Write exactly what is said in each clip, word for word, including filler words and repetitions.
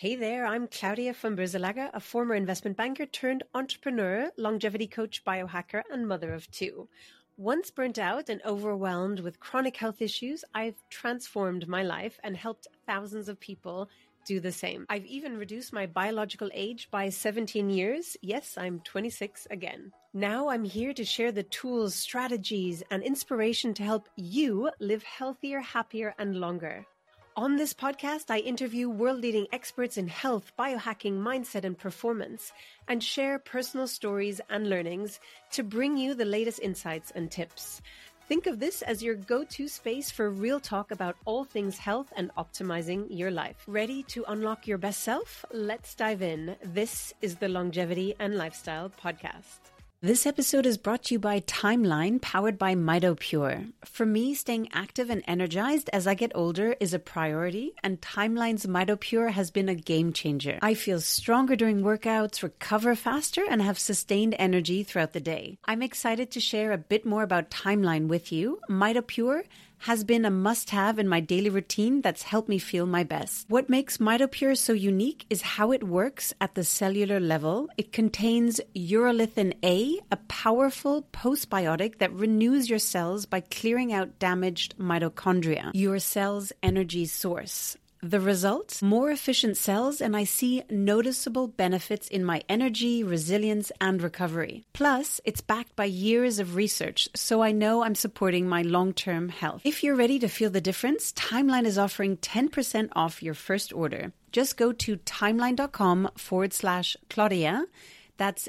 Hey there, I'm Claudia von Brzelaga, a former investment banker turned entrepreneur, longevity coach, biohacker, and mother of two. Once burnt out and overwhelmed with chronic health issues, I've transformed my life and helped thousands of people do the same. I've even reduced my biological age by seventeen years. Yes, I'm twenty-six again. Now I'm here to share the tools, strategies, and inspiration to help you live healthier, happier, and longer. On this podcast, I interview world-leading experts in health, biohacking, mindset, and performance, and share personal stories and learnings to bring you the latest insights and tips. Think of this as your go-to space for real talk about all things health and optimizing your life. Ready to unlock your best self? Let's dive in. This is the Longevity and Lifestyle Podcast. This episode is brought to you by Timeline, powered by MitoPure. For me, staying active and energized as I get older is a priority, and Timeline's MitoPure has been a game changer. I feel stronger during workouts, recover faster, and have sustained energy throughout the day. I'm excited to share a bit more about Timeline with you. MitoPure has been a must-have in my daily routine that's helped me feel my best. What makes MitoPure so unique is how it works at the cellular level. It contains urolithin A, a powerful postbiotic that renews your cells by clearing out damaged mitochondria, your cell's energy source. The result? More efficient cells, and I see noticeable benefits in my energy, resilience, and recovery. Plus, it's backed by years of research, so I know I'm supporting my long-term health. If you're ready to feel the difference, Timeline is offering ten percent off your first order. Just go to timeline.com forward slash Claudia. That's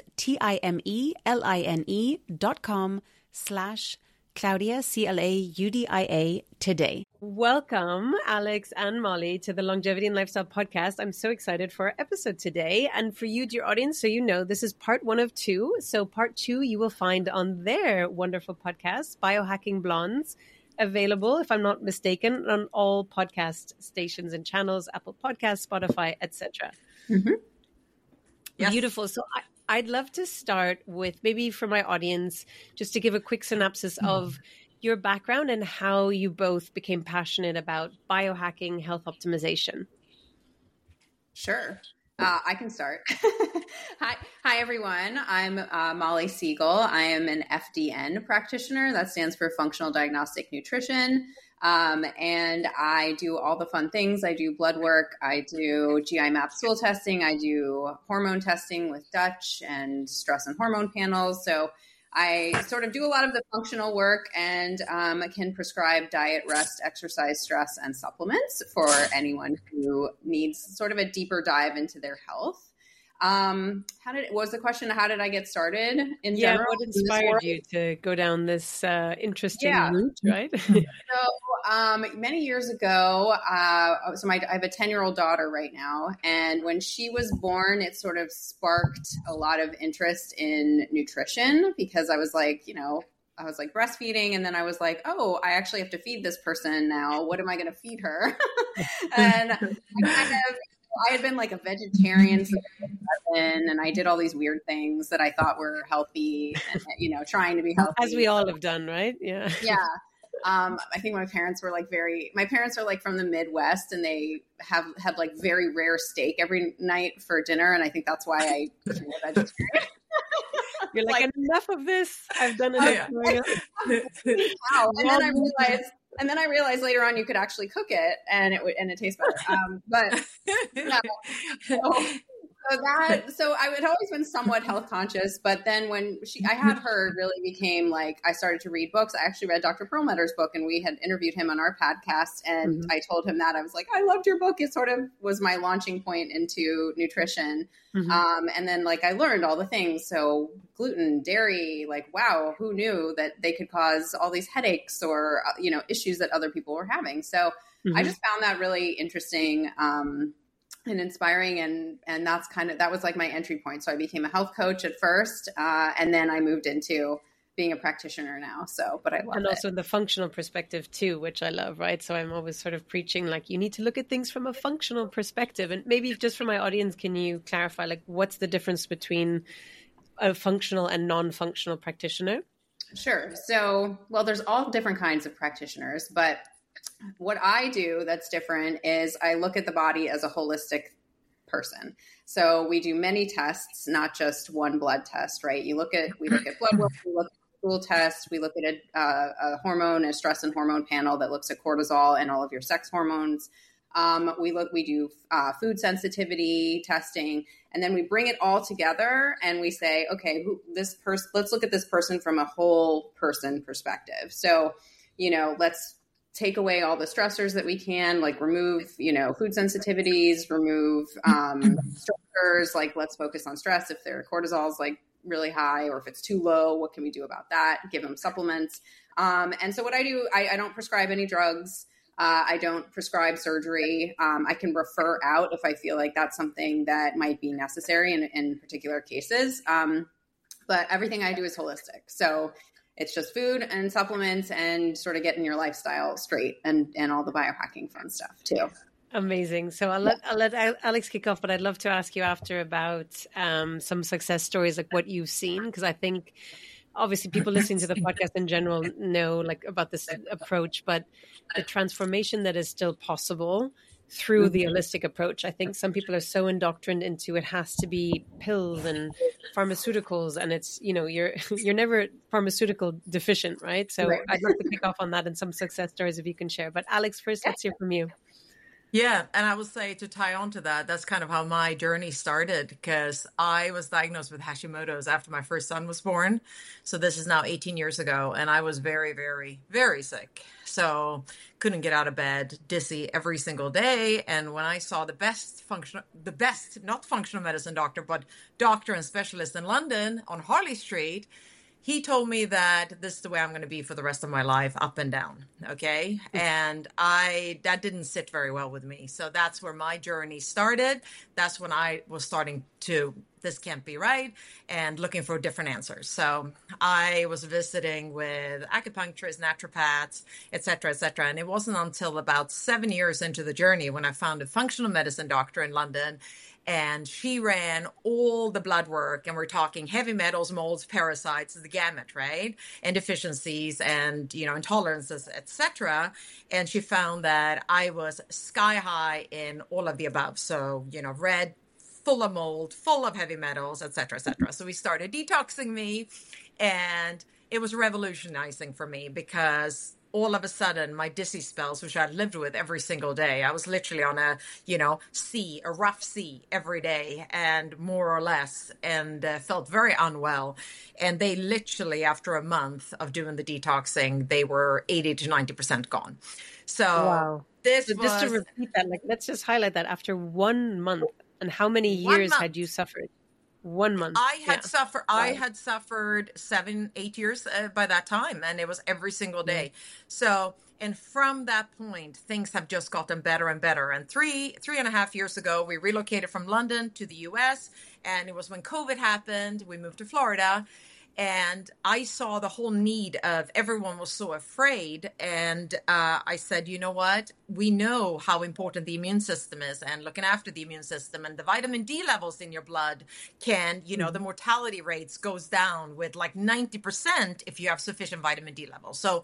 T-I-M-E-L-I-N-E dot com slash Claudia, C L A U D I A, today. Welcome, Alex and Molly, to the Longevity and Lifestyle Podcast. I'm so excited for our episode today. And for you, dear audience, so you know, this is part one of two. So part two, you will find on their wonderful podcast, Biohacking Blondes, available, if I'm not mistaken, on all podcast stations and channels, Apple Podcasts, Spotify, et cetera. Mm-hmm. Yes. Beautiful. So I, I'd love to start with, maybe for my audience, just to give a quick synopsis mm-hmm. of your background and how you both became passionate about biohacking, health optimization. Sure. Uh, I can start. Hi, hi everyone. I'm uh, Molly Siegel. I am an F D N practitioner. That stands for Functional Diagnostic Nutrition. Um, and I do all the fun things. I do blood work. I do G I map stool testing. I do hormone testing with Dutch and stress and hormone panels. So I sort of do a lot of the functional work and um, can prescribe diet, rest, exercise, stress, and supplements for anyone who needs sort of a deeper dive into their health. Um, how did, what was the question? How did I get started in yeah, general? What inspired you to go down this uh, interesting yeah. route, right? so um, many years ago, uh, so my, I have a ten-year-old daughter right now. And when she was born, it sort of sparked a lot of interest in nutrition because I was like, you know, I was like breastfeeding. And then I was like, oh, I actually have to feed this person now. What am I going to feed her? and I kind of... I had been like a vegetarian since I was seven, and I did all these weird things that I thought were healthy and, you know, trying to be healthy. As we all have done, right? Yeah. Yeah. Um, I think my parents were like very, my parents are like from the Midwest and they have, have like very rare steak every night for dinner. And I think that's why I became a vegetarian. You're like, like, enough of this. I've done enough. Oh, yeah. Wow. And then I realized, And then I realized later on you could actually cook it and it would, and it tastes better. Um, but yeah, so, so that, so I had always been somewhat health conscious, but then when she, I had her, it really became like, I started to read books. I actually read Doctor Perlmutter's book and we had interviewed him on our podcast. And mm-hmm. I told him that I was like, I loved your book. It sort of was my launching point into nutrition. Mm-hmm. Um, and then like I learned all the things. So gluten, dairy, like, wow, who knew that they could cause all these headaches or, you know, issues that other people were having. So mm-hmm. I just found that really interesting, um, and inspiring. And, and that's kind of, that was like my entry point. So I became a health coach at first. Uh, and then I moved into being a practitioner now. So, but I love it. And also the functional perspective too, which I love, right? So I'm always sort of preaching, like, you need to look at things from a functional perspective. And maybe just for my audience, can you clarify, like, what's the difference between a functional and non-functional practitioner? Sure. So, well, there's all different kinds of practitioners, but what I do that's different is I look at the body as a holistic person. So we do many tests, not just one blood test, right? You look at, we look at blood work, we look at stool tests, we look at a, uh, a hormone, a stress and hormone panel that looks at cortisol and all of your sex hormones. Um, we look, we do uh, food sensitivity testing, and then we bring it all together and we say, okay, who, this person, let's look at this person from a whole person perspective. So, you know, let's take away all the stressors that we can, like remove, you know, food sensitivities, remove um, stressors, like let's focus on stress. If their cortisol is like really high or if it's too low, what can we do about that? Give them supplements. Um, and so what I do, I, I don't prescribe any drugs. Uh, I don't prescribe surgery. Um, I can refer out if I feel like that's something that might be necessary in, in particular cases. Um, but everything I do is holistic. So it's just food and supplements and sort of getting your lifestyle straight and, and all the biohacking fun stuff too. Amazing. So I'll let, I'll let Alex kick off, but I'd love to ask you after about um, some success stories, like what you've seen, because I think obviously people listening to the podcast in general know like about this approach, but the transformation that is still possible through the holistic approach. I think some people are so indoctrined into it has to be pills and pharmaceuticals, and it's, you know, you're you're never pharmaceutical deficient, right? So right. I'd love to kick off on that and some success stories if you can share. But Alex, first, let's hear from you. Yeah. And I will say, to tie on to that, that's kind of how my journey started, because I was diagnosed with Hashimoto's after my first son was born. So this is now eighteen years ago. And I was very, very, very sick. So couldn't get out of bed, dizzy every single day. And when I saw the best function, the best, not functional medicine doctor, but doctor and specialist in London on Harley Street, he told me that this is the way I'm going to be for the rest of my life, up and down. Okay. And I, that didn't sit very well with me. So that's where my journey started. That's when I was starting to, this can't be right, and looking for different answers. So I was visiting with acupuncturists, naturopaths, et cetera, et cetera. And it wasn't until about seven years into the journey when I found a functional medicine doctor in London. And she ran all the blood work, and we're talking heavy metals, molds, parasites, the gamut, right? And deficiencies and, you know, intolerances, et cetera. And she found that I was sky high in all of the above. So, you know, red, full of mold, full of heavy metals, et cetera, et cetera. So we started detoxing me, and it was revolutionizing for me because all of a sudden, my dizzy spells, which I lived with every single day, I was literally on a, you know, sea, a rough sea every day, and more or less, and uh, felt very unwell. And they literally, after a month of doing the detoxing, they were eighty to ninety percent gone. So wow. this so was... just to repeat that, like, let's just highlight that after one month. And how many years had you suffered? One month. I had yeah. suffered. Wow. I had suffered seven, eight years uh, by that time, and it was every single day. Mm. So, and from that point, things have just gotten better and better. And three, three and a half years ago, we relocated from London to the U S, and it was when COVID happened. We moved to Florida. And I saw the whole need of everyone was so afraid. And uh, I said, you know what? We know how important the immune system is and looking after the immune system, and the vitamin D levels in your blood can, you know, mm-hmm. the mortality rates goes down with like ninety percent if you have sufficient vitamin D levels. So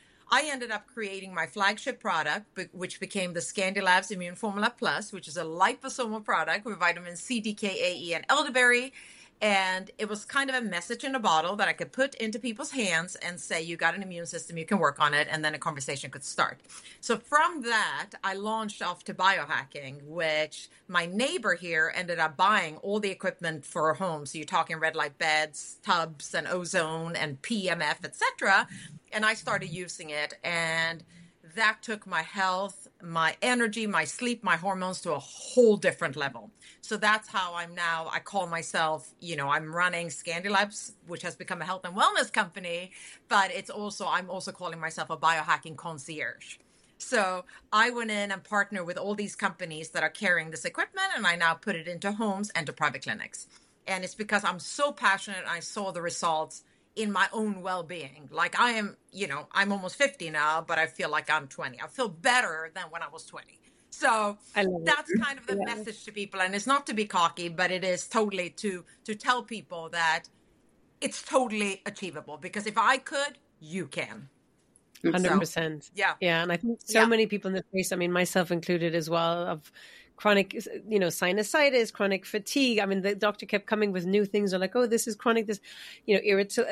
I ended up creating my flagship product, which became the Scandilabs Immune Formula Plus, which is a liposomal product with vitamins C, D, K, A, E, and elderberry. And it was kind of a message in a bottle that I could put into people's hands and say, you got an immune system, you can work on it. And then a conversation could start. So from that, I launched off to biohacking, which my neighbor here ended up buying all the equipment for her home. So you're talking red light beds, tubs, and ozone and P M F, et cetera. And I started using it. And that took my health, my energy, my sleep, my hormones to a whole different level. So that's how I'm now, I call myself, you know, I'm running Scandilabs, which has become a health and wellness company, but it's also, I'm also calling myself a biohacking concierge. So I went in and partnered with all these companies that are carrying this equipment, and I now put it into homes and to private clinics. And it's because I'm so passionate, and I saw the results in my own well-being. Like I am, you know, I'm almost fifty now, but I feel like I'm twenty. I feel better than when I was twenty. So that's it. Kind of the yeah. message to people. And it's not to be cocky, but it is totally to, to tell people that it's totally achievable, because if I could, you can. one hundred percent. So, yeah. Yeah. And I think so yeah. many people in the space, I mean, myself included as well, of chronic, you know, sinusitis, chronic fatigue. I mean, the doctor kept coming with new things. They're like, oh, this is chronic, this, you know, irrit-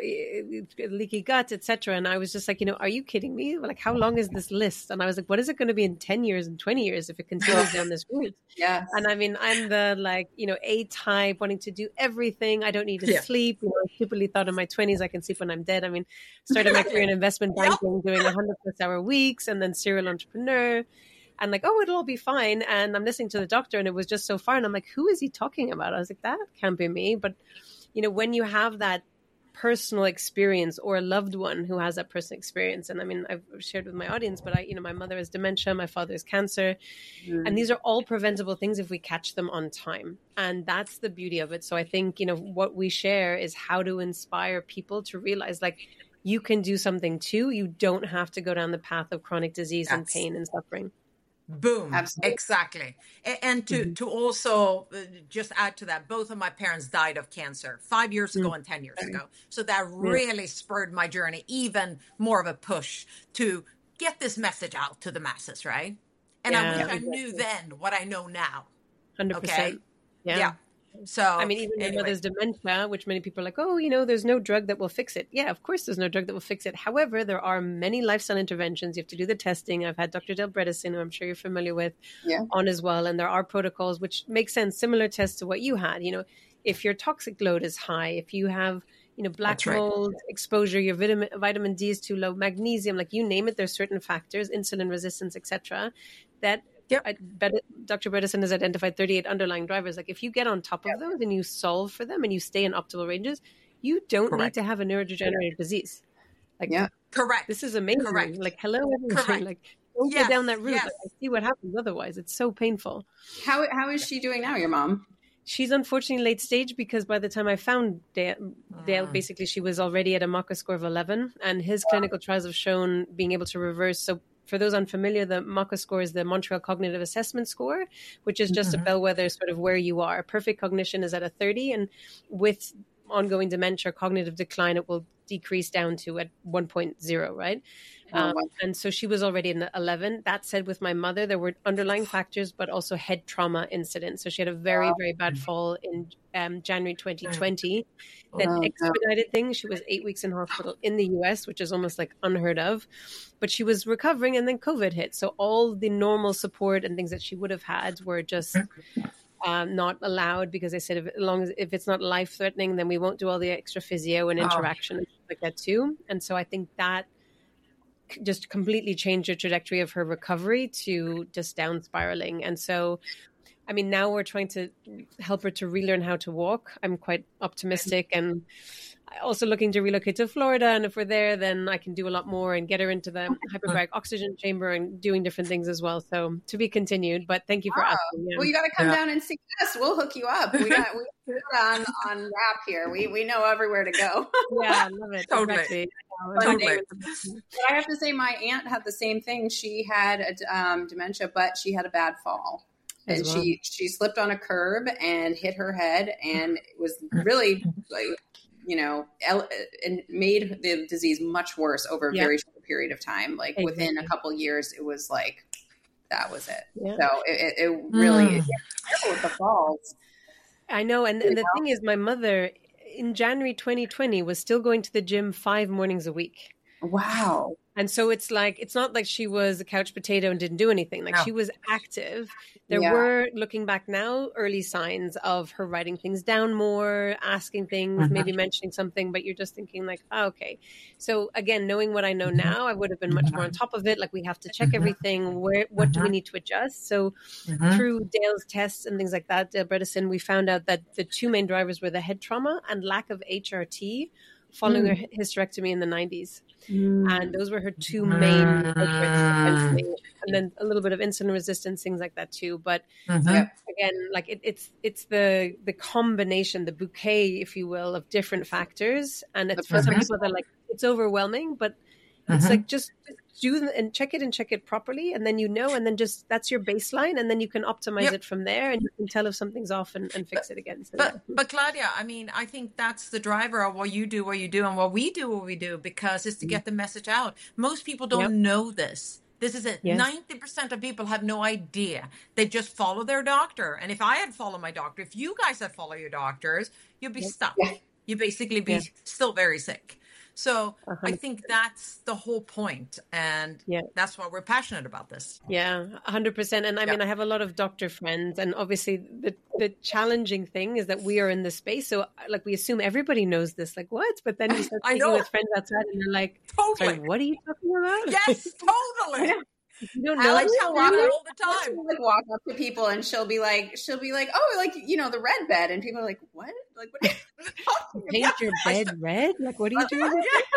uh, leaky gut, et cetera. And I was just like, you know, are you kidding me? Like, how long is this list? And I was like, what is it going to be in ten years and twenty years if it continues down this route? Yeah. And I mean, I'm the like, you know, A type, wanting to do everything. I don't need to Yeah. sleep. You know, I stupidly thought in my twenties I can sleep when I'm dead. I mean, started my career in investment banking, doing one hundred plus hour weeks, and then serial entrepreneur. And like, oh, it'll all be fine. And I'm listening to the doctor, and it was just so far. And I'm like, who is he talking about? I was like, that can't be me. But, you know, when you have that personal experience or a loved one who has that personal experience, and I mean, I've shared with my audience, but I, you know, my mother has dementia, my father has cancer. Mm. And these are all preventable things if we catch them on time. And that's the beauty of it. So I think, you know, what we share is how to inspire people to realize, like, you can do something too. You don't have to go down the path of chronic disease that's- and pain and suffering. Boom. Absolutely. Exactly. And to, mm-hmm. to also just add to that, both of my parents died of cancer five years ago mm-hmm. and ten years ago. So that really spurred my journey, even more of a push to get this message out to the masses, right? And yeah, I wish exactly. I knew then what I know now. one hundred percent. Okay? Yeah. yeah. So, I mean, even anyway. my mother's dementia, which many people are like, oh, you know, there's no drug that will fix it. Yeah, of course, there's no drug that will fix it. However, there are many lifestyle interventions. You have to do the testing. I've had Doctor Dale Bredesen, who I'm sure you're familiar with, yeah. on as well. And there are protocols which make sense, similar tests to what you had. You know, if your toxic load is high, if you have, you know, black right. mold exposure, your vitamin, vitamin D is too low, magnesium, like you name it, there's certain factors, insulin resistance, et cetera, that Yep. I bet Doctor Bredesen has identified thirty-eight underlying drivers. Like if you get on top of yep. those and you solve for them and you stay in optimal ranges, you don't Correct. need to have a neurodegenerative disease. Like, yeah, correct. This is amazing. Correct. Like, hello, everyone. Correct. Like, don't yes. go down that route. Yes. Like, I see what happens otherwise. It's so painful. How how is she doing now, your mom? She's unfortunately late stage because by the time I found Dale, mm. Dale basically she was already at a MACA score of eleven, and his wow. clinical trials have shown being able to reverse. So for those unfamiliar, the MACA score is the Montreal Cognitive Assessment Score, which is just mm-hmm. a bellwether sort of where you are. Perfect cognition is at a thirty, and with ongoing dementia, cognitive decline, it will decrease down to at one point oh, right? Um, and so she was already in eleven. That said, with my mother, there were underlying factors, but also head trauma incidents. So she had a very, wow. very bad fall in um, January twenty twenty that wow. expedited things. She was eight weeks in hospital in the U S, which is almost like unheard of. But she was recovering, and then COVID hit. So all the normal support and things that she would have had were just um, not allowed, because they said if, as long as if it's not life threatening, then we won't do all the extra physio and interaction oh. and stuff like that too. And so I think that just completely changed the trajectory of her recovery to just down spiraling. And so, I mean, now we're trying to help her to relearn how to walk. I'm quite optimistic, and also looking to relocate to Florida. And if we're there, then I can do a lot more and get her into the hyperbaric oxygen chamber and doing different things as well. So to be continued, but thank you for wow. asking. Yeah. Well, you got to come yeah. down and see us. We'll hook you up. We got we got on, on wrap here. We, we know everywhere to go. Yeah, I love it. Totally. Exactly. Totally. But I have to say, my aunt had the same thing. She had a, um, dementia, but she had a bad fall. And well. she, she slipped on a curb and hit her head, and it was really, like, you know, el- and made the disease much worse over a yeah. very short period of time. Like exactly. within a couple years, it was like, that was it. Yeah. So it, it, it really, mm. careful with the falls. I know. And, and the thing is, my mother in January twenty twenty was still going to the gym five mornings a week. Wow. And so it's like, it's not like she was a couch potato and didn't do anything. Like no. she was active. There yeah. were, looking back now, early signs of her writing things down more, asking things, mm-hmm. maybe mentioning something, but you're just thinking like, oh, okay. So again, knowing what I know now, I would have been much more on top of it. Like we have to check everything. Where, what do we need to adjust? So mm-hmm. through Dale's tests and things like that, Dale Bredesen, we found out that the two main drivers were the head trauma and lack of H R T following mm. her hysterectomy in the nineties. Mm. And those were her two main culprits, and then a little bit of insulin resistance, things like that too. But mm-hmm. yeah, again, like it, it's it's the the combination, the bouquet, if you will, of different factors. And it's for some people that like it's overwhelming, but it's mm-hmm. like just, just do and check it and check it properly, and then you know, and then just that's your baseline, and then you can optimize yep. it from there, and you can tell if something's off and, and fix but, it again. So, but yeah. but Claudia, I mean, I think that's the driver of what you do, what you do, and what we do, what we do, because it's to get the message out. Most people don't yep. know this. This is it. Yes. ninety percent of people have no idea. They just follow their doctor. And if I had followed my doctor, if you guys had followed your doctors, you'd be stuck. Yeah. You'd basically be Yeah. still very sick. So one hundred percent. I think that's the whole point, and Yeah. that's why we're passionate about this. Yeah, one hundred percent. And I Yeah. mean, I have a lot of doctor friends, and obviously the, the challenging thing is that we are in this space. So like we assume everybody knows this, like what? But then you start I speaking know. with friends outside and they're like, Totally. sorry, what are you talking about? Yes, totally. You don't know. Alex I this? tell will people walk- all the Alex time. will, like walk up to people and she'll be like, she'll be like, oh, like, you know, the red bed. And people are like, what? Like, what are you talking Paint about? your bed red? Like, what are you doing?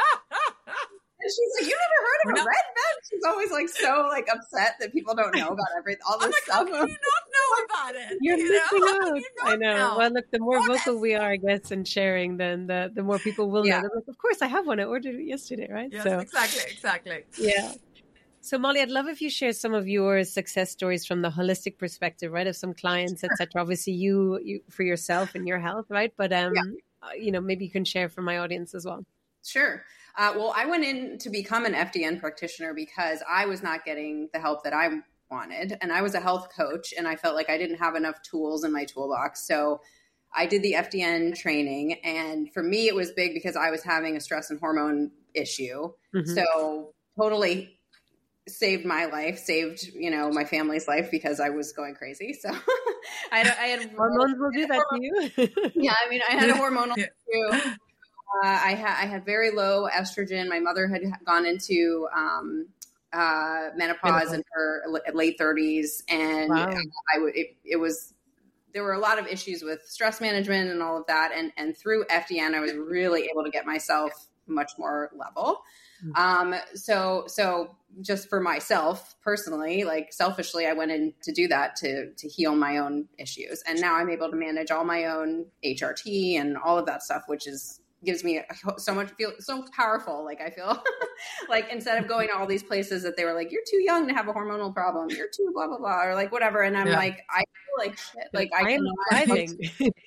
And she's like, you never heard of We're a not- red bed? She's always like so like upset that people don't know about everything, all I'm this like, how stuff. can you not know about it? You're You missing know? How can out. you not I know. know? Well, look, the more What vocal is- we are, I guess, in sharing, then the, the more people will Yeah. know. They're like, of course, I have one. I ordered it yesterday, right? Yes, So, exactly, exactly. yeah. So, Molly, I'd love if you share some of your success stories from the holistic perspective, right? Of some clients, et cetera. Obviously, you, you for yourself and your health, right? But, um, Yeah. uh, you know, maybe you can share for my audience as well. Sure. Uh, well, I went in to become an F D N practitioner because I was not getting the help that I wanted. And I was a health coach and I felt like I didn't have enough tools in my toolbox. So I did the F D N training. And for me, it was big because I was having a stress and hormone issue. Mhm. So totally saved my life, saved, you know, my family's life because I was going crazy. So I had, I had Hormones will do that to you. yeah, I mean, I had a hormonal Yeah. issue. Uh, I had I had very low estrogen. My mother had gone into um, uh, menopause in her late thirties, and Wow. I would it, it was there were a lot of issues with stress management and all of that. And and through F D N, I was really able to get myself much more level. Um, so so just for myself personally, like selfishly, I went in to do that to to heal my own issues, and now I'm able to manage all my own H R T and all of that stuff, which is gives me so much feel so powerful. Like I feel like instead of going to all these places that they were like, you're too young to have a hormonal problem, you're too blah blah blah, or like whatever, and I'm Yeah. like, I feel like shit. Like I I am cannot- thriving.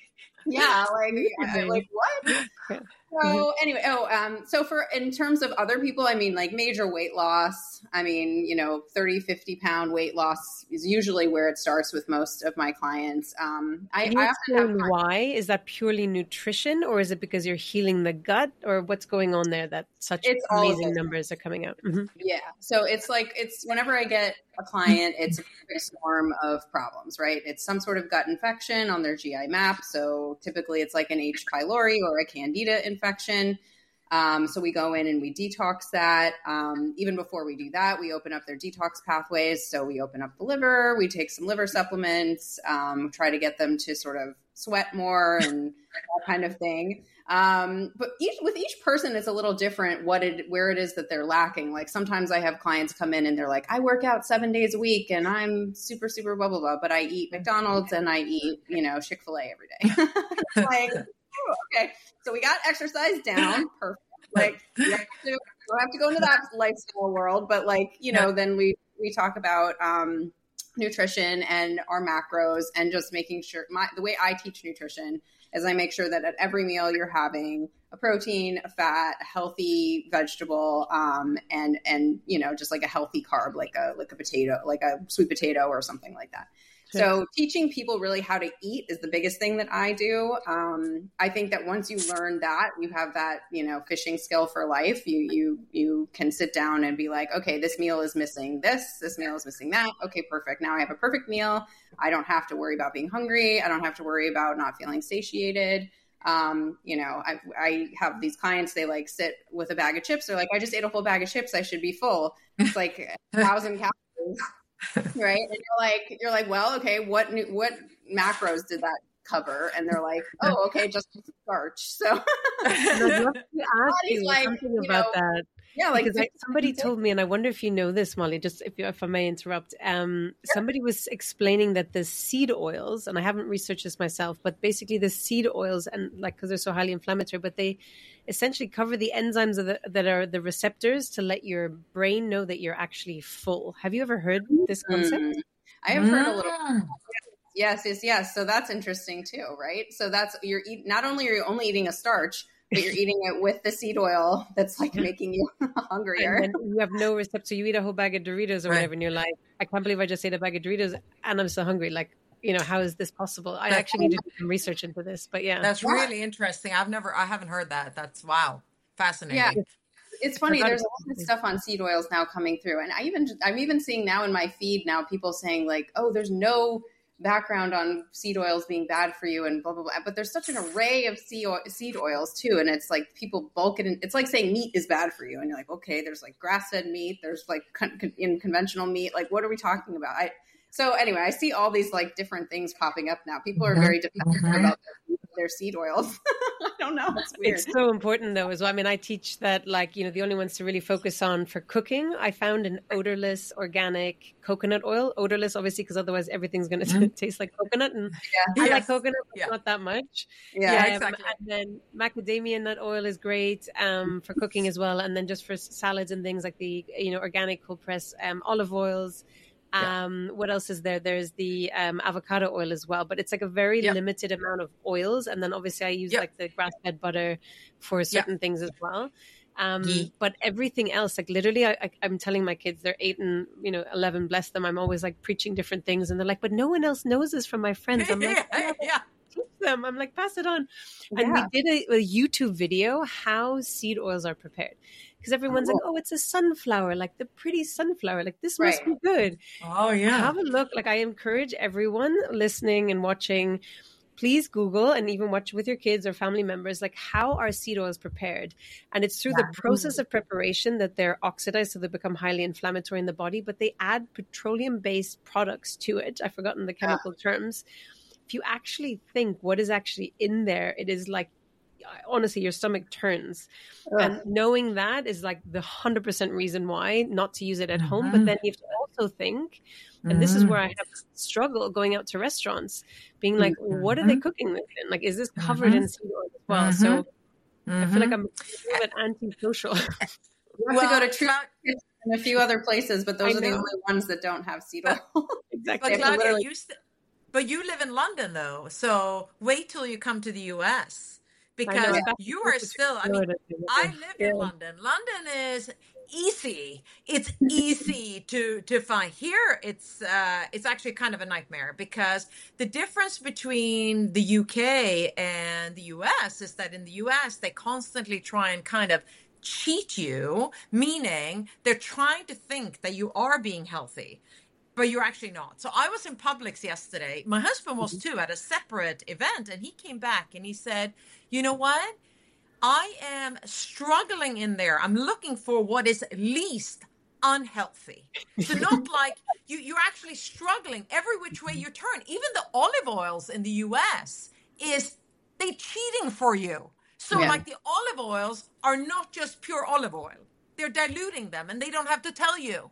yeah, like yeah, like what? So anyway, oh, um, so for in terms of other people, I mean, like major weight loss. I mean, you know, thirty, fifty pound weight loss is usually where it starts with most of my clients. Um, I, Can you I often have explain why? Is that purely nutrition, or is it because you're healing the gut, or what's going on there that such It's all of amazing it. numbers are coming out? Mhm. Yeah. So it's like, it's whenever I get a client, it's a perfect storm of problems, right? It's some sort of gut infection on their G I map. So typically it's like an H. pylori or a candida infection. Um, so we go in and we detox that. Um, even before we do that, we open up their detox pathways. So we open up the liver, we take some liver supplements, um, try to get them to sort of sweat more and that kind of thing. Um, but each, with each person, it's a little different what it, where it is that they're lacking. Like sometimes I have clients come in and they're like, I work out seven days a week and I'm super, super blah, blah, blah, but I eat McDonald's and I eat, you know, Chick-fil-A every day. Like, oh, okay. So we got exercise down. Perfect. Like you have to, you don't have to go into that lifestyle world, but like, you know, then we, we talk about, um, nutrition and our macros and just making sure my, the way I teach nutrition is I make sure that at every meal you're having a protein, a fat, a healthy vegetable, um, and, and, you know, just like a healthy carb, like a, like a potato, like a sweet potato or something like that. Sure. So teaching people really how to eat is the biggest thing that I do. Um, I think that once you learn that, you have that, you know, fishing skill for life. You, you, you can sit down and be like, okay, this meal is missing this, this meal is missing that. Okay, perfect. Now I have a perfect meal. I don't have to worry about being hungry. I don't have to worry about not feeling satiated. Um, you know, I, I have these clients, they like sit with a bag of chips. They're like, I just ate a whole bag of chips. I should be full. It's like a thousand calories. Right. And you're like, you're like, well, okay, what, new, what macros did that cover? And they're like, oh, okay, just starch. So I'd love to ask you like, something you about know, that. yeah, like Because I, somebody told me, and I wonder if you know this, Molly, just if, you, if I may interrupt. Um, Sure. Somebody was explaining that the seed oils, and I haven't researched this myself, but basically the seed oils, and like because they're so highly inflammatory, but they essentially cover the enzymes of the, that are the receptors to let your brain know that you're actually full. Have you ever heard this concept? Mm, I have heard a little. Mm. Yes, yes, yes. So that's interesting too, right? So that's you're eat, not only are you only eating a starch, but you're eating it with the seed oil that's like making you hungrier. And then you have no receptor. So you eat a whole bag of Doritos or Right. whatever, and you're like, I can't believe I just ate a bag of Doritos and I'm so hungry. Like, you know, how is this possible? I That's- actually need to do some research into this, but yeah. That's really interesting. I've never, I haven't heard that. That's wow, fascinating. Yeah. It's funny. Forgot There's a about lot of it. stuff on seed oils now coming through, and I even I'm even seeing now in my feed now people saying like, oh, there's no background on seed oils being bad for you and blah blah blah. But there's such an array of seed oil, seed oils too, and it's like people bulk it in. It's like saying meat is bad for you, and you're like, okay, there's like grass fed meat, there's like con- con- in conventional meat. Like, what are we talking about? I so anyway, I see all these like different things popping up now. People are very defensive Mhm. about their, their seed oils. I don't know. It's weird. It's so important though as well. I mean, I teach that like, you know, the only ones to really focus on for cooking, I found an odorless organic coconut oil. Odorless, obviously, because otherwise everything's going to Mhm. taste like coconut. And Yeah. I Yes. like coconut, but Yeah. not that much. Yeah. Yeah, Um, exactly. And then macadamia nut oil is great um, for cooking as well. And then just for s- salads and things like the, you know, organic cold press um, olive oils. Yeah. Um, what else is there? There's the um, avocado oil as well, but it's like a very Yeah. limited amount of oils. And then obviously I use Yeah. like the grass fed butter for certain things as well. Um, Ghee. but everything else, like literally, I, I, I'm telling my kids, they're eight and, you know, eleven, bless them. I'm always like preaching different things. And they're like, but no one else knows this from my friends. I'm like, yeah, yeah. teach them. I'm like, pass it on. And we Yeah. did a, a YouTube video, how seed oils are prepared. Because everyone's like, oh, it's a sunflower, like the pretty sunflower. Like this must Right. be good. Oh yeah. Have a look. Like I encourage everyone listening and watching, please Google and even watch with your kids or family members, like how are seed oils prepared? And it's through the process of preparation that they're oxidized, so they become highly inflammatory in the body, but they add petroleum-based products to it. I've forgotten the chemical terms. If you actually think what is actually in there, it is like, honestly, your stomach turns. Ugh. And knowing that is like the one hundred percent reason why not to use it at home. But Mhm. then you have to also think, and this is Mhm. where I have struggle going out to restaurants, being like, what are they cooking this in? Like, is this covered Mhm. in seed oil as well? So I feel like Mhm. I'm a little bit antisocial. You have Well, to go to True Cla- and a few other places, but those I are the know. only ones that don't have seed oil. Exactly. But They have to Claudia, literally- you st- but you live in London though, so wait till you come to the U S because I'm back you and are forth to still. I mean, Florida. I live Yeah. in London. London is easy. It's easy to to find. Here, it's uh, it's actually kind of a nightmare because the difference between the U K and the U S is that in the U S they constantly try and kind of cheat you, meaning they're trying to think that you are being healthy, but you're actually not. So I was in Publix yesterday. My husband was too at a separate event, and he came back and he said, you know what? I am struggling in there. I'm looking for what is least unhealthy. So not like you, you're actually struggling every which way you turn. Even the olive oils in the U S is they cheating for you. So Yeah. like the olive oils are not just pure olive oil. They're diluting them and they don't have to tell you.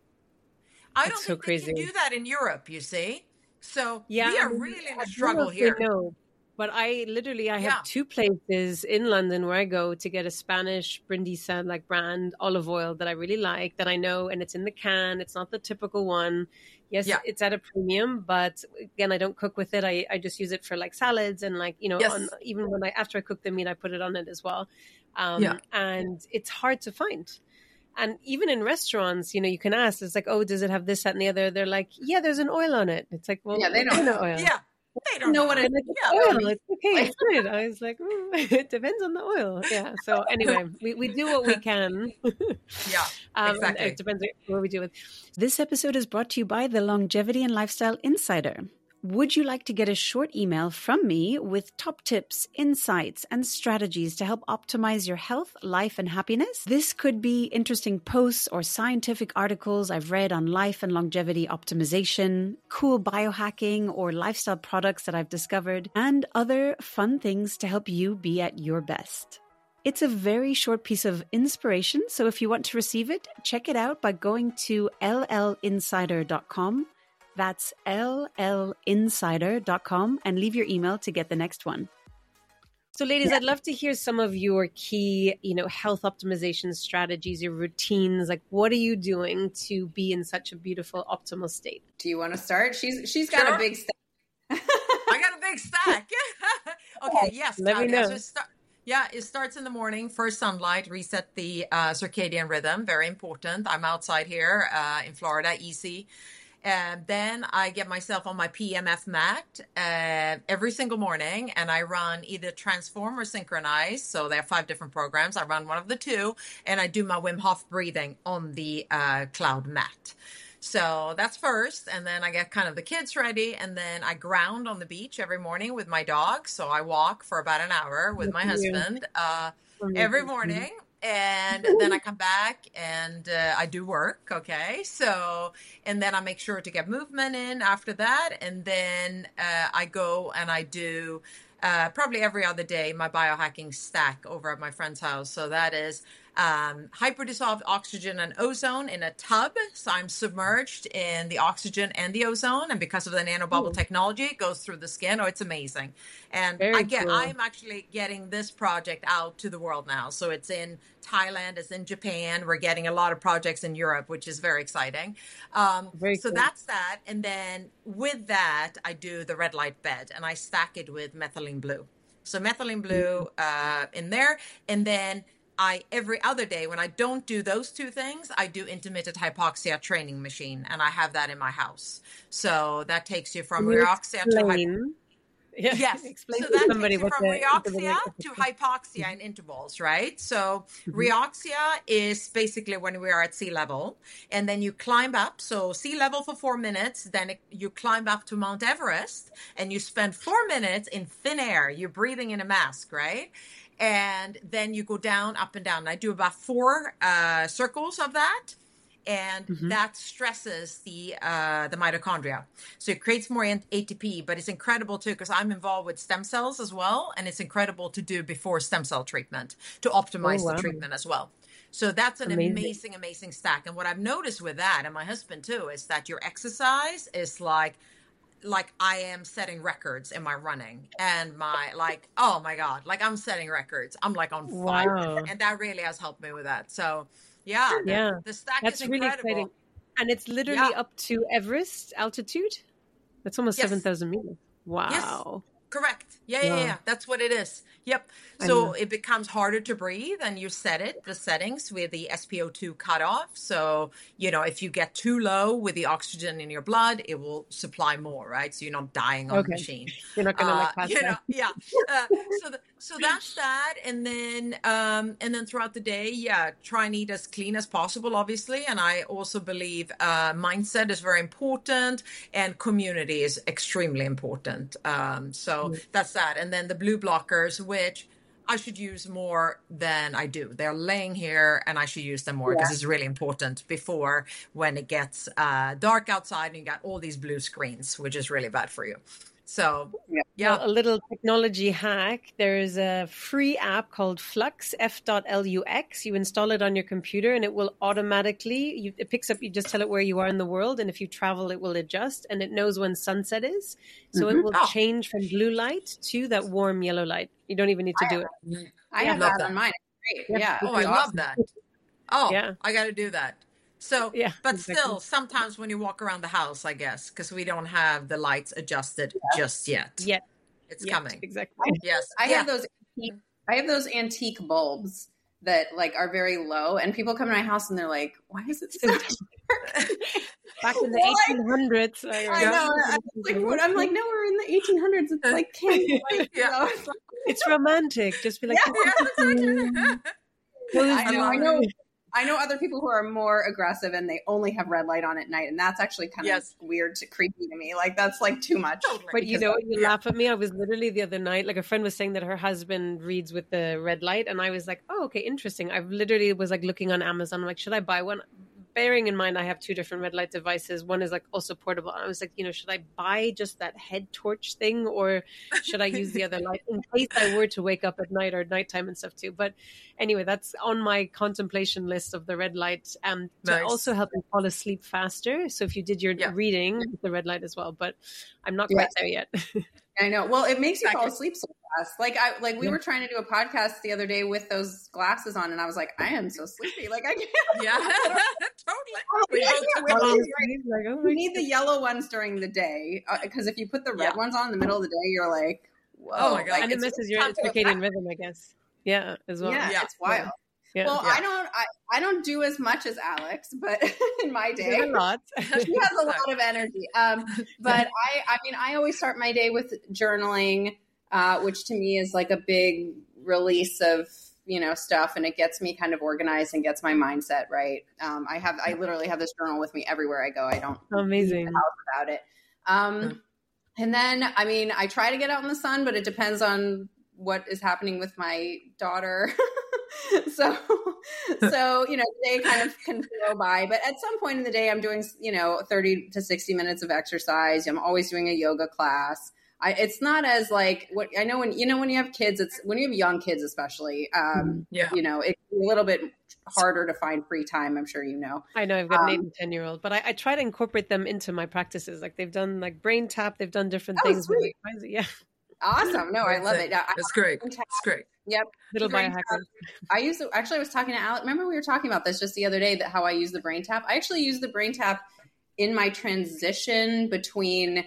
I That's don't so think crazy. they can do that in Europe, you see. So Yeah, we I are mean, really in I a don't struggle know if they here. know, but I literally I have Yeah. two places in London where I go to get a Spanish Brindisa like brand olive oil that I really like, that I know, and it's in the can. It's not the typical one. Yes, Yeah. it's at a premium, but again, I don't cook with it. I, I just use it for like salads and like, you know, Yes. on, even when I after I cook the meat, I put it on it as well. Um, Yeah. And it's hard to find. And even in restaurants, you know, you can ask, it's like, oh, does it have this, that, and the other? They're like, yeah, there's an oil on it. It's like, well, Yeah, they what don't kind of know. oil? Yeah. They don't know know what it And it's Yeah. oil. It's okay. It's good. I was like, mm, it depends on the oil. Yeah. So anyway, we, we do what we can. Yeah. Um, and Exactly. It depends what we do with. This episode is brought to you by the Longevity and Lifestyle Insider. Would you like to get a short email from me with top tips, insights, and strategies to help optimize your health, life, and happiness? This could be interesting posts or scientific articles I've read on life and longevity optimization, cool biohacking or lifestyle products that I've discovered, and other fun things to help you be at your best. It's a very short piece of inspiration, so if you want to receive it, check it out by going to l l insider dot com. That's l l insider dot com and leave your email to get the next one. So ladies, I'd love to hear some of your key, you know, health optimization strategies, your routines. Like, what are you doing to be in such a beautiful, optimal state? Do you want to start? She's she's got Sure. a big stack. I got a big stack. Okay, yes, Let me Claudia. know. So start, Yeah, it starts in the morning. First sunlight, reset the uh, circadian rhythm. Very important. I'm outside here uh, in Florida, easy. And then I get myself on my P M F mat uh, every single morning, and I run either Transform or Synchronize. So there are five different programs. I run one of the two, and I do my Wim Hof breathing on the uh, cloud mat. So that's first, and then I get kind of the kids ready, and then I ground on the beach every morning with my dog. So I walk for about an hour with my husband uh, every morning, and then I come back and uh, I do work. Okay, so and then I make sure to get movement in after that, and then uh, I go and I do. Uh, probably every other day, my biohacking stack over at my friend's house. So that is um, hyperdissolved oxygen and ozone in a tub. So I'm submerged in the oxygen and the ozone. And because of the nanobubble Ooh. technology, it goes through the skin. Oh, it's amazing. And Very I get, cool. I'm actually getting this project out to the world now. So it's in Thailand, it's in Japan. We're getting a lot of projects in Europe, which is very exciting. Um, very so cool. That's that. And then with that, I do the red light bed and I stack it with methylene blue. So methylene blue uh, in there. And then I, every other day when I don't do those two things, I do intermittent hypoxia training machine. And I have that in my house. So that takes you from rheoxia to hypoxia. Yeah. Yes. Explain so that takes you from the, rheoxia to hypoxia in intervals, right? So mm-hmm. rheoxia is basically when we are at sea level, and then you climb up. So sea level for four minutes, then it, you climb up to Mount Everest, and you spend four minutes in thin air. You're breathing in a mask, right? And then you go down, up and down. And I do about four uh, circles of that. And mm-hmm. that stresses the uh, the mitochondria. So it creates more A T P, but it's incredible too, because I'm involved with stem cells as well. And it's incredible to do before stem cell treatment to optimize oh, wow. the treatment as well. So that's an amazing. amazing, amazing stack. And what I've noticed with that, and my husband too, is that your exercise is like, like I am setting records in my running and my like, oh my God, like I'm setting records. I'm like on fire. Wow. And that really has helped me with that. So yeah, the, yeah. the stack That's is really incredible. Exciting. And it's literally yeah. up to Everest altitude. That's almost yes. seven thousand meters. Wow. Yes. Correct. Yeah, yeah, yeah, yeah. That's what it is. Yep. So it becomes harder to breathe, and you set it, the settings with the S p O two cutoff. So, you know, if you get too low with the oxygen in your blood, it will supply more, right? So you're not dying on okay. the machine. You're not going to uh, like pass you know, out. Yeah. Uh, so, the, so that's that. And then, um, and then throughout the day, yeah, try and eat as clean as possible, obviously. And I also believe uh, mindset is very important, and community is extremely important. Um, so mm. that's that. And then the blue blockers, which I should use more than I do. They're laying here and I should use them more because yeah. it's really important before when it gets uh, dark outside and you got all these blue screens, which is really bad for you. So, yeah. yeah. Well, a little technology hack. There's a free app called Flux, F L U X. You install it on your computer and it will automatically, you, it picks up, you just tell it where you are in the world. And if you travel, it will adjust and it knows when sunset is. So mm-hmm. it will oh. change from blue light to that warm yellow light. You don't even need to I do have, it. I have that, that on mine. It's great. Yeah. Oh, I love that. Oh, yeah. I got to do that. So, yeah, but exactly. still, sometimes when you walk around the house, I guess, because we don't have the lights adjusted yeah. just yet. Yet. It's yet. coming. Exactly. Yes. I yeah. have those antique, I have those antique bulbs that like are very low, and people come to my house and they're like, why is it so dark? Back in the eighteen hundreds. I, I know. I'm like, I'm like, no, we're in the eighteen hundreds. It's like candlelight. yeah. You know? It's, like, it's romantic. Just be like, yeah. I know. I know. I know other people who are more aggressive and they only have red light on at night. And that's actually kind yes. of weird to creepy to me. Like, that's like too much. Totally. But you know, you yeah. laugh at me. I was literally the other night, like a friend was saying that her husband reads with the red light. And I was like, oh, okay, interesting. I literally was like looking on Amazon. I'm like, should I buy one? Bearing in mind, I have two different red light devices. One is like also portable. And I was like, you know, should I buy just that head torch thing or should I use the other light in case I were to wake up at night or nighttime and stuff too? But anyway, that's on my contemplation list of the red light um, to nice. also help you fall asleep faster. So if you did your yeah. reading with the red light as well, but I'm not quite yeah. there yet. I know. Well, it makes you fall asleep so fast. Like I, like we yeah. were trying to do a podcast the other day with those glasses on, and I was like, I am so sleepy. Like I can't. Yeah, totally. We like, oh you need the yellow ones during the day because uh, if you put the red yeah. ones on in the middle of the day, you're like, whoa. Oh my god! Like, and it misses your circadian rhythm, I guess. Yeah, as well. Yeah, Yeah. it's wild. Yeah. Well, Yeah. I don't, I, I don't do as much as Alex, but in my day, a lot. she has a lot of energy. Um, but I, I mean, I always start my day with journaling, uh, which to me is like a big release of, you know, stuff, and it gets me kind of organized and gets my mindset right. Um, I have, I literally have this journal with me everywhere I go. I don't Amazing. leave the house without it. Um, and then, I mean, I try to get out in the sun, but it depends on what is happening with my daughter. so, so, you know, the day kind of can go by, but at some point in the day, I'm doing, you know, thirty to sixty minutes of exercise. I'm always doing a yoga class. I, it's not as like what I know when, you know, when you have kids, it's when you have young kids, especially, um, Yeah. you know, it's a little bit harder to find free time. I'm sure, you know, I know I've got an Um, eight and ten year old, but I, I try to incorporate them into my practices. Like they've done like brain tap, they've done different Oh, things. With, sweet. like, yeah, awesome. No, I love it. I, It's great. I- It's great. Yep. little Brain biohacker. I use the, actually I was talking to Alex. Remember we were talking about this just the other day, that how I use the brain tap. I actually use the brain tap in my transition between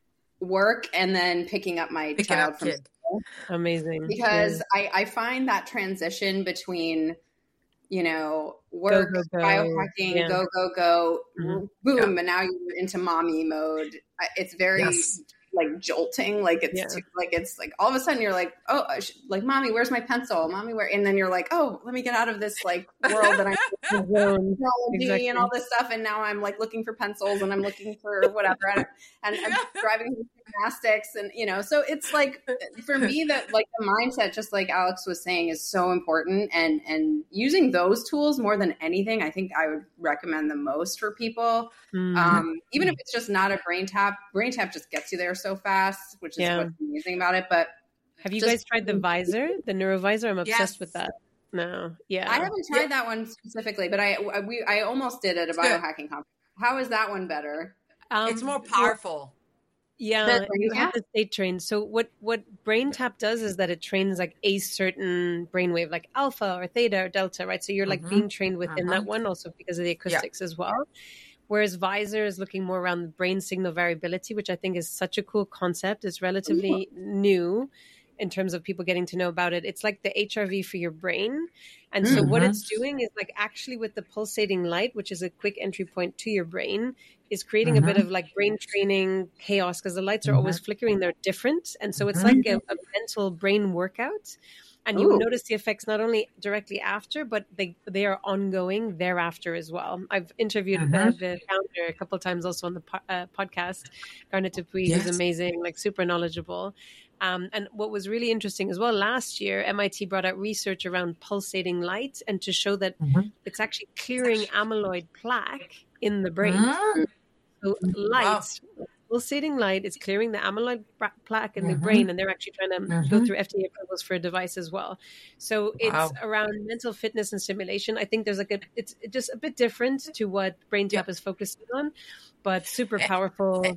work and then picking up my Picking child up from kid. school. Amazing. Because I, I find that transition between, you know, work, Go, go, go. biohacking, Yeah. go, go, go, Mhm. boom, and now you're into mommy mode. I- It's very Yes. like jolting. Like it's Yeah. too, like it's like all of a sudden you're like, oh, I should, like mommy, where's my pencil? Mommy, where? And then you're like, oh, let me get out of this like world that I'm Zone. technology Exactly. and all this stuff, and now I'm like looking for pencils and I'm looking for whatever, and, and I'm driving to gymnastics, and you know, so it's like for me that like the mindset, just like Alex was saying, is so important, and and using those tools more than anything, I think I would recommend the most for people. Mm. Um, even if it's just not a brain tap, brain tap just gets you there so fast, which is Yeah. what's amazing about it. But Have you just- guys tried the visor, the neurovisor? I'm obsessed Yes. with that. No, yeah. I haven't tried that one specifically, but I I- we I almost did at a It's good. biohacking conference. How is that one better? Um, It's more well, powerful. Yeah, The you brain have tap? to stay trained. So what what brain tap does is that it trains like a certain brainwave, like alpha or theta or delta, right? So you're like Mhm. being trained within Uh-huh. that one, also because of the acoustics as well. Whereas visor is looking more around the brain signal variability, which I think is such a cool concept. It's relatively new in terms of people getting to know about it. It's like the H R V for your brain. And so what Mhm. it's doing is like actually with the pulsating light, which is a quick entry point to your brain, is creating a bit of like brain training chaos, because the lights are always flickering. They're different. And so it's like a, a mental brain workout. And you will Ooh. notice the effects not only directly after, but they they are ongoing thereafter as well. I've interviewed Mhm. the, the founder a couple of times also on the po- uh, podcast, Garnet Dupuy, who's Yes. amazing, like super knowledgeable. Um, and what was really interesting as well, last year, M I T brought out research around pulsating light, and to show that Mhm. it's actually clearing amyloid plaque in the brain. Mm. So light, pulsating light is clearing the amyloid pra- plaque in the brain, and they're actually trying to go Mhm. through F D A approvals for a device as well. So it's Wow. around mental fitness and stimulation. I think there's like a, it's just a bit different to what Brain Tap is focusing on, but super powerful.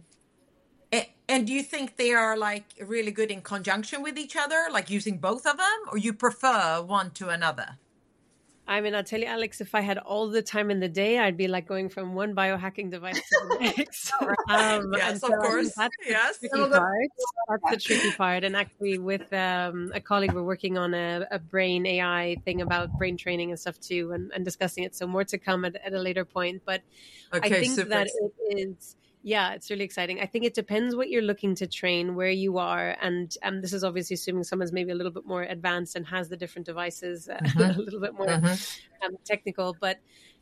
A- And do you think they are like really good in conjunction with each other, like using both of them, or you prefer one to another? I mean, I'll tell you, Alex, if I had all the time in the day, I'd be like going from one biohacking device to the next. um, Yes, and of so I think course. That's the Yes. tricky part. That's the tricky part. And actually, with um, a colleague, we're working on a, a brain A I thing about brain training and stuff too, and, and discussing it. So more to come at, at a later point. But Okay, I think super. that it is. Yeah, it's really exciting. I think it depends what you're looking to train, where you are. And um, this is obviously assuming someone's maybe a little bit more advanced and has the different devices uh, Mhm. a little bit more Mhm. um, technical. But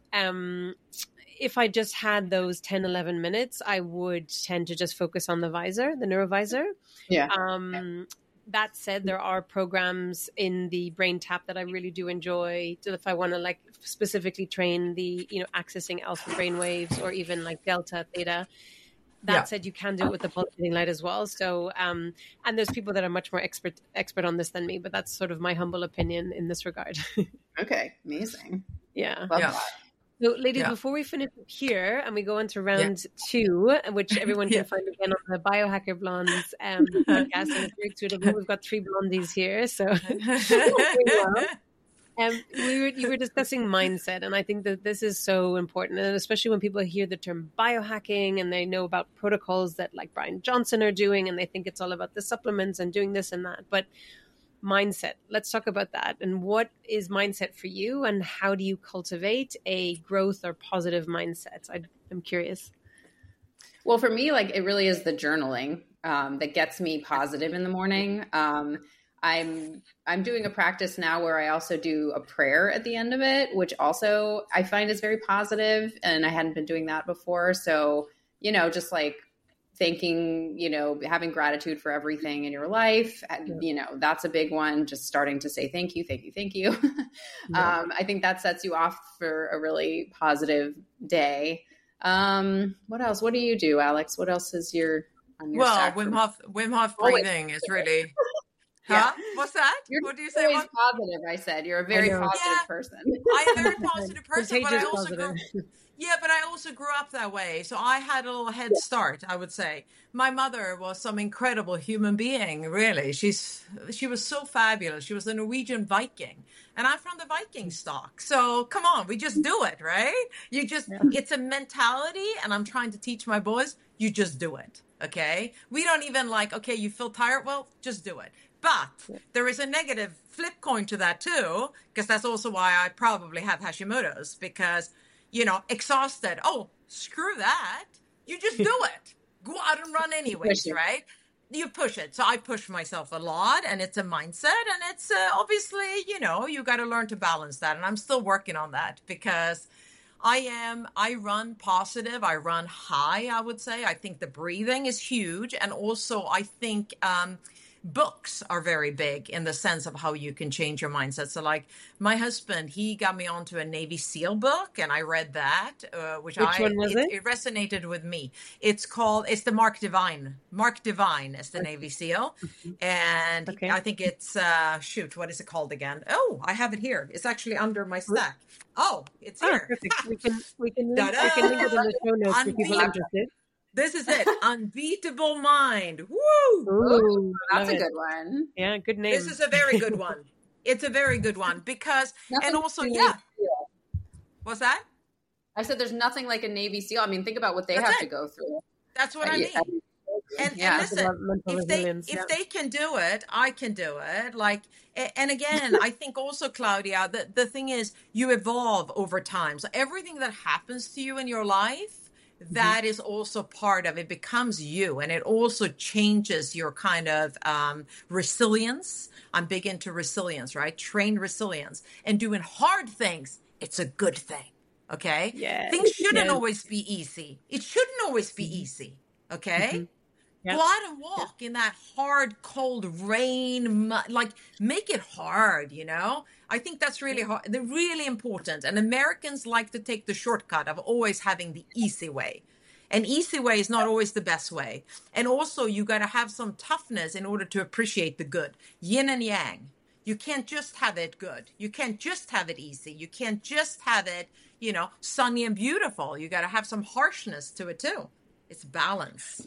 um, if I just had those ten, eleven minutes, I would tend to just focus on the visor, the neurovisor. Yeah. Um, that said, there are programs in the Brain Tap that I really do enjoy. So if I want to like specifically train the, you know, accessing alpha brain waves or even like delta, theta. That Yeah. said, you can do it with the pulsating light as well. So, um, and there's people that are much more expert expert on this than me, but that's sort of my humble opinion in this regard. Okay. Amazing. Yeah. Love Yeah. that. So, ladies, Yeah. before we finish up here and we go into round two, which everyone can Yeah. find again on the Biohacker Blondes um, podcast, and it's very suitable. We've got three blondies here, so um, we were you were discussing mindset, and I think that this is so important, and especially when people hear the term biohacking and they know about protocols that like Brian Johnson are doing, and they think it's all about the supplements and doing this and that, but mindset. Let's talk about that. And what is mindset for you, and how do you cultivate a growth or positive mindset? I, I'm curious. Well, for me, like, it really is the journaling um, that gets me positive in the morning. Um, I'm I'm doing a practice now where I also do a prayer at the end of it, which also I find is very positive, and I hadn't been doing that before. So, you know, just like thanking, you know, having gratitude for everything in your life, Yeah. you know, that's a big one. Just starting to say thank you, thank you, thank you. Yeah. um, I think that sets you off for a really positive day. Um, what else? What do you do, Alex? What else is your on your Well, stack Wim for- Hof, Wim Hof Oh, wait. breathing is really, Yeah. huh? What's that? You're What do you say? always What? positive. I said you're a very know. positive Yeah. person. I am a very positive person, but I Contagious also grew, positive. yeah, but I also grew up that way. So I had a little head start, I would say. My mother was some incredible human being, really. She's she was so fabulous. She was a Norwegian Viking. And I'm from the Viking stock. So come on, we just do it, right? You just Yeah. it's a mentality, and I'm trying to teach my boys, you just do it. Okay? We don't even like, okay, you feel tired? Well, just do it. But there is a negative flip coin to that too, because that's also why I probably have Hashimoto's, because, you know, exhausted. Oh, screw that. You just do it. Go out and run anyways, right? You push it. So I push myself a lot, and it's a mindset, and it's uh, obviously, you know, you got to learn to balance that. And I'm still working on that, because I am, I run positive. I run high, I would say. I think the breathing is huge. And also I think, um, books are very big in the sense of how you can change your mindset. So like my husband, he got me onto a Navy SEAL book, and I read that, uh, which, Which I, one was it? it resonated with me. It's called, it's the Mark Divine. Mark Divine is the Navy SEAL. And Okay. I think it's, uh, shoot, what is it called again? Oh, I have it here. It's actually under my stack. Oh, it's Oh, here. perfect. We can we can link, Ta-da! we can link it in the show notes for people Unbeat- interested. This is it. Unbeatable Mind. Woo! Ooh, That's love a it. good one. Yeah, good name. This is a very good one. It's a very good one because, Nothing and also, like a yeah. Navy SEAL. What's that? I said there's nothing like a Navy SEAL. I mean, think about what they That's have it. to go through. That's what I Yeah. mean. And, Yeah. and It's listen, about mental if they resilience, if yeah. they can do it, I can do it. Like, a- and again, I think also, Claudia, the, the thing is, you evolve over time. So everything that happens to you in your life, that is also part of it, becomes you, and it also changes your kind of um, resilience. I'm big into resilience, right? Train resilience, and doing hard things. It's a good thing. Okay. Yes, Things shouldn't yes. always be easy. It shouldn't always be easy. Okay. Mhm. Yeah. Go out and walk in that hard, cold rain. Mud, like, make it hard, you know? I think that's really hard. They're really important. And Americans like to take the shortcut of always having the easy way. And easy way is not always the best way. And also, you got to have some toughness in order to appreciate the good. Yin and yang. You can't just have it good. You can't just have it easy. You can't just have it, you know, sunny and beautiful. You got to have some harshness to it too. It's balance.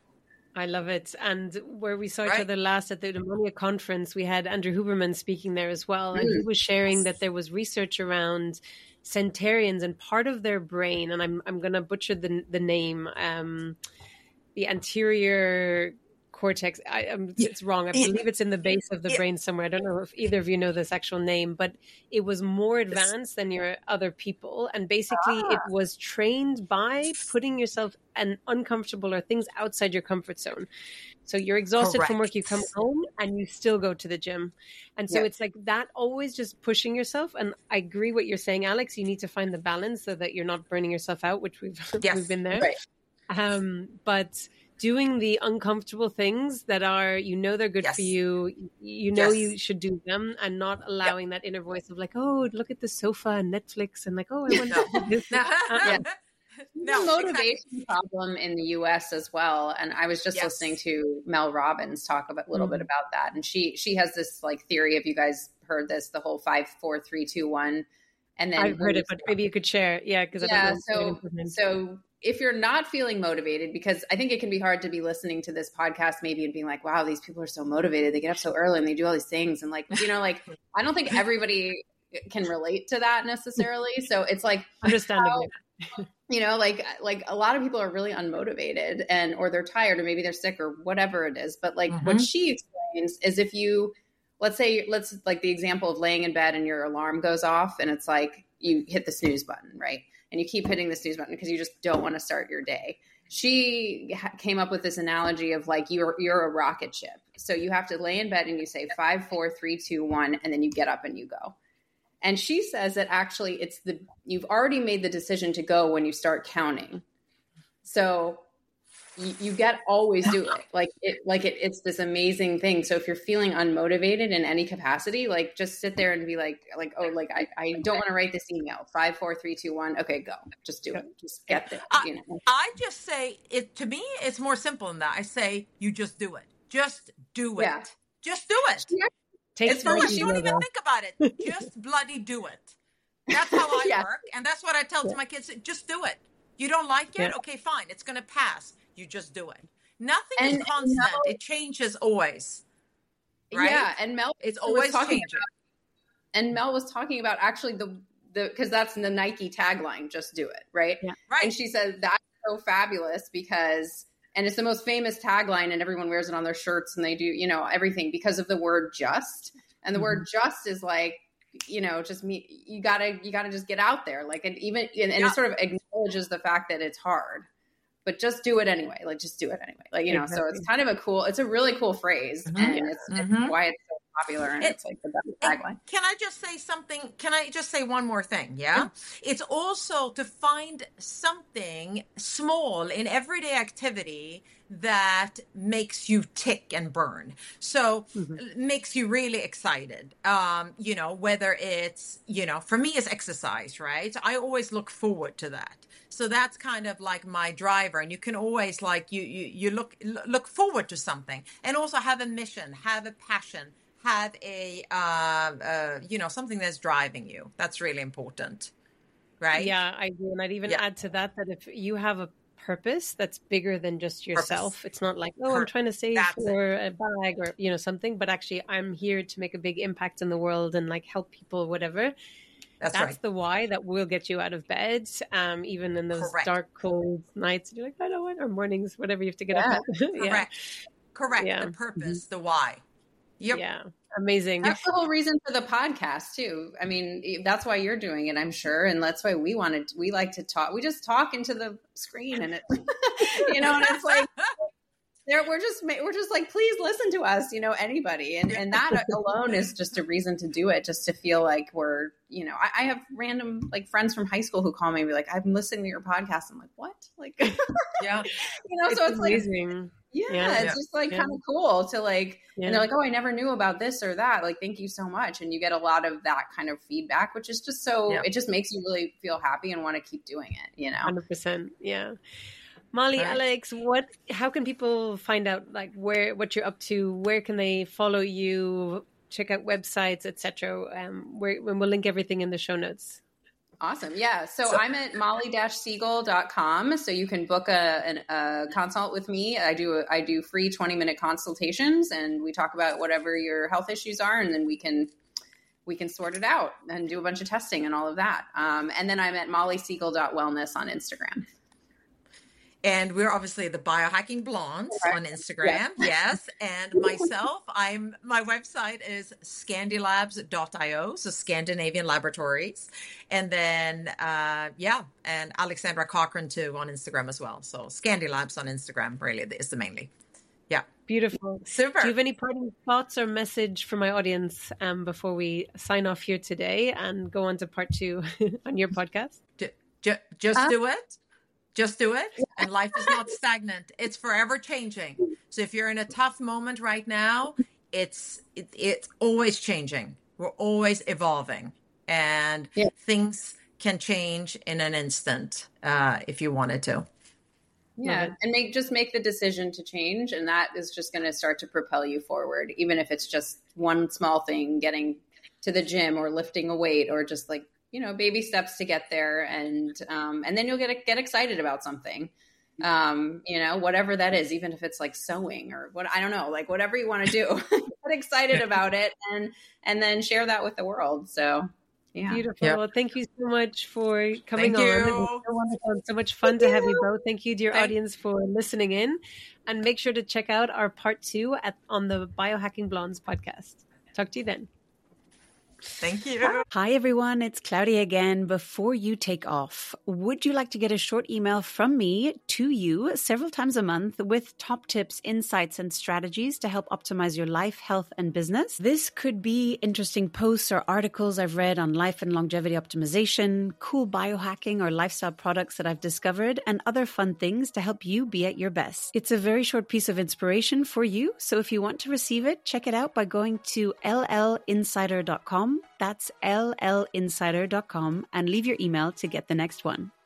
I love it. And where we saw each Right. other last at the Pneumonia conference, we had Andrew Huberman speaking there as well. And he was sharing that there was research around centurions, and part of their brain, and I'm I'm going to butcher the the name, um, the anterior cortex. I, um, it's wrong. I believe it's in the base of the Yeah. brain somewhere. I don't know if either of you know this actual name, but it was more advanced than your other people. And basically it was trained by putting yourself in uncomfortable or things outside your comfort zone. So you're exhausted from work, you come Correct. home and you still go to the gym. And so Yeah. it's like that, always just pushing yourself. And I agree what you're saying, Alex. You need to find the balance so that you're not burning yourself out, which we've Yes. we've been there. Right. Um, but doing the uncomfortable things that are, you know, they're good Yes. for you, you know, Yes. you should do them, and not allowing that inner voice of like, oh, look at the sofa and Netflix, and like, oh, I want to do this. No. Uh-uh. No, There's a motivation exactly. problem in the U S as well. And I was just Yes. listening to Mel Robbins talk about, a little Mm. bit about that. And she she has this like theory, if you guys heard this, the whole five, four, three, two, one. And then I've heard it, but maybe you could share. Yeah, because I yeah, don't know. so so if you're not feeling motivated, because I think it can be hard to be listening to this podcast maybe and being like, wow, these people are so motivated. They get up so early and they do all these things. And like, you know, like, I don't think everybody can relate to that necessarily. So it's like, Understandably. how, you know, like, like a lot of people are really unmotivated, and, or they're tired, or maybe they're sick or whatever it is. But like Mhm. what she explains is if you let's say, let's like the example of laying in bed and your alarm goes off and it's like you hit the snooze button, right? And you keep hitting the snooze button because you just don't want to start your day. She ha- came up with this analogy of like, you're, you're a rocket ship. So you have to lay in bed and you say five, four, three, two, one, and then you get up and you go. And she says that actually it's the, you've already made the decision to go when you start counting. So you, you get always do it. Like it, like it, it's this amazing thing. So if you're feeling unmotivated in any capacity, like just sit there and be like, like, oh, like I, I don't want to write this email. Five, four, three, two, one. Okay, go. Just do it. Just get there. You know? I, I just say it, to me, it's more simple than that. I say, you just do it. Just do it. Yeah. Just do it. Yeah. It's for you don't even think about it. Just bloody do it. That's how I yeah. work. And that's what I tell yeah. to my kids. Just do it. You don't like it? Yeah. Okay, fine. It's going to pass. You just do it. Nothing and, is constant. Mel, it changes always. Right? Yeah. And Mel it's always talking changing. About, and Mel was talking about actually the, the, cause that's the Nike tagline, just do it. Right. Yeah. Right. And she said, that's so fabulous because, and it's the most famous tagline and everyone wears it on their shirts and they do, you know, everything because of the word just. And the mm-hmm. word just is like, you know, just me, you gotta, you gotta just get out there. Like, and even, and, and yeah. it sort of acknowledges the fact that it's hard, but just do it anyway. Like, just do it anyway. Like, you know, exactly. So it's kind of a cool, it's a really cool phrase mm-hmm. and it's, mm-hmm. it's why it's so popular and it, it's like the best tagline. Can I just say something? Can I just say one more thing? Yeah? yeah. It's also to find something small in everyday activity that makes you tick and burn. So mm-hmm. makes you really excited. Um, you know, whether it's, you know, for me it's exercise, right? I always look forward to that. So that's kind of like my driver. And you can always like, you, you, you look, look forward to something and also have a mission, have a passion, have a, uh, uh, you know, something that's driving you. That's really important. Right. Yeah, I do. And I'd even yeah. add to that, that if you have a purpose that's bigger than just yourself, purpose. It's not like, oh, Pur- I'm trying to save that's for it. a bag or, you know, something, but actually I'm here to make a big impact in the world and like help people, whatever. That's, That's right. the why that will get you out of bed, um, even in those Correct. dark, cold nights. You're like, I don't want, or mornings, whatever you have to get yeah. up at. yeah. Correct. Correct. Yeah. The purpose, mm-hmm. the why. Yep. Yeah. Amazing. That's the whole reason for the podcast too. I mean, that's why you're doing it, I'm sure. And that's why we wanted, we like to talk. We just talk into the screen and it, you know, and it's like, There, we're just we're just like, please listen to us, you know, anybody, and and that alone is just a reason to do it, just to feel like we're, you know, I, I have random like friends from high school who call me and be like, I'm listening to your podcast. I'm like, what? Like, yeah, you know, it's so it's amazing. like, yeah, yeah, it's just like yeah. kind of cool to like, yeah. and they're like, oh, I never knew about this or that. Like, thank you so much, and you get a lot of that kind of feedback, which is just so yeah. it just makes you really feel happy and want to keep doing it, you know, one hundred percent, yeah. Molly, right. Alex, what? How can people find out like where what you're up to? Where can they follow you? Check out websites, et cetera. Um, where when we'll link everything in the show notes. Awesome, yeah. So, so I'm at molly dash siegel dot com. So you can book a, an, a consult with me. I do I do free twenty minute consultations, and we talk about whatever your health issues are, and then we can we can sort it out and do a bunch of testing and all of that. Um, and then I'm at molly siegel dot wellness on Instagram. And we're obviously the Biohacking Blondes right. on Instagram. Yeah. Yes. And myself, I'm, my website is scandilabs dot io. So Scandinavian Laboratories. And then, uh, yeah. And Alexandra Cochran too on Instagram as well. So Scandilabs on Instagram really is the mainly. Yeah. Beautiful. Super. Do you have any parting thoughts or message for my audience um, before we sign off here today and go on to part two on your podcast? Just, just, just uh- do it. Just do it. And life is not stagnant. It's forever changing. So if you're in a tough moment right now, it's it, it's always changing. We're always evolving. And yeah. things can change in an instant uh, if you wanted to. Yeah. And make just make the decision to change. And that is just going to start to propel you forward, even if it's just one small thing, getting to the gym or lifting a weight or just like, you know, baby steps to get there. And, um, and then you'll get, get excited about something, um, you know, whatever that is, even if it's like sewing or what, I don't know, like whatever you want to do, get excited about it and, and then share that with the world. So yeah. Beautiful. Yep. Well, thank you so much for coming thank on. You. It was so wonderful. So much fun thank to you. have you both. Thank you to your thank audience for listening in, and make sure to check out our part two at, on the Biohacking Blondes podcast. Talk to you then. Thank you. Hi, everyone. It's Claudia again. Before you take off, would you like to get a short email from me to you several times a month with top tips, insights, and strategies to help optimize your life, health, and business? This could be interesting posts or articles I've read on life and longevity optimization, cool biohacking or lifestyle products that I've discovered, and other fun things to help you be at your best. It's a very short piece of inspiration for you. So if you want to receive it, check it out by going to L L insider dot com. That's L L insider dot com and leave your email to get the next one.